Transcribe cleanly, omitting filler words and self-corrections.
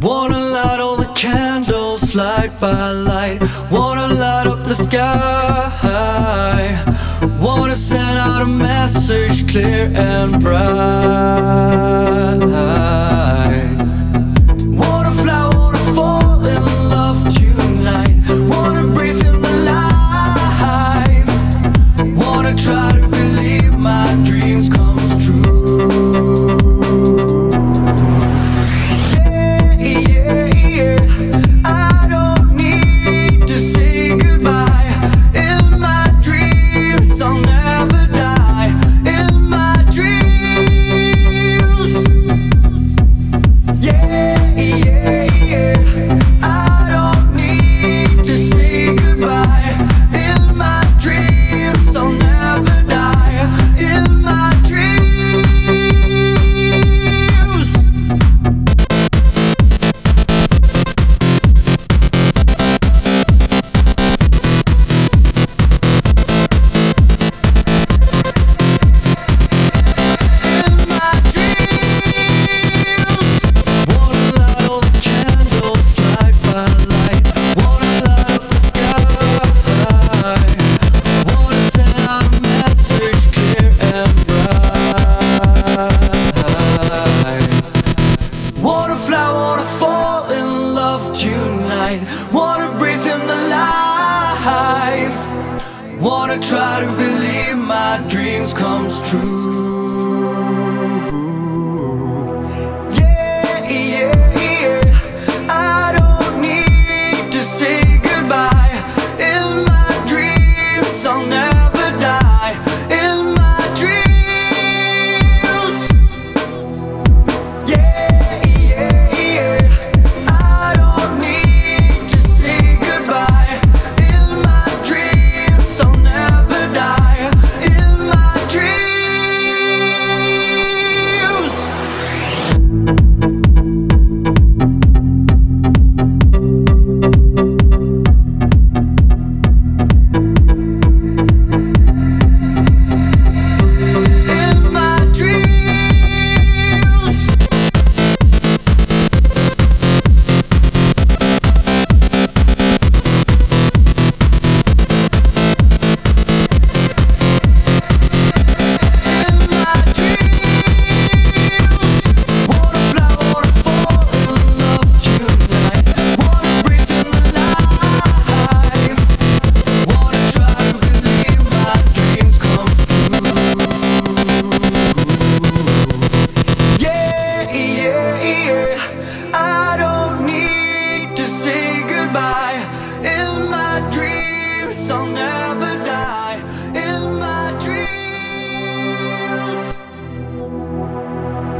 Wanna light all the candles light by light. Wanna light up the sky. Wanna send out a message clear and bright. Wanna fly, wanna fall in love tonight. Wanna breathe in the life. Wanna try to believe my dreams comes true. Wanna breathe in the life. Wanna try to believe my dreams comes true. Yeah, yeah, yeah. I don't need to say goodbye. In my dreams I'll never die. In my dreams. Yeah, yeah, yeah. I don't need I'll never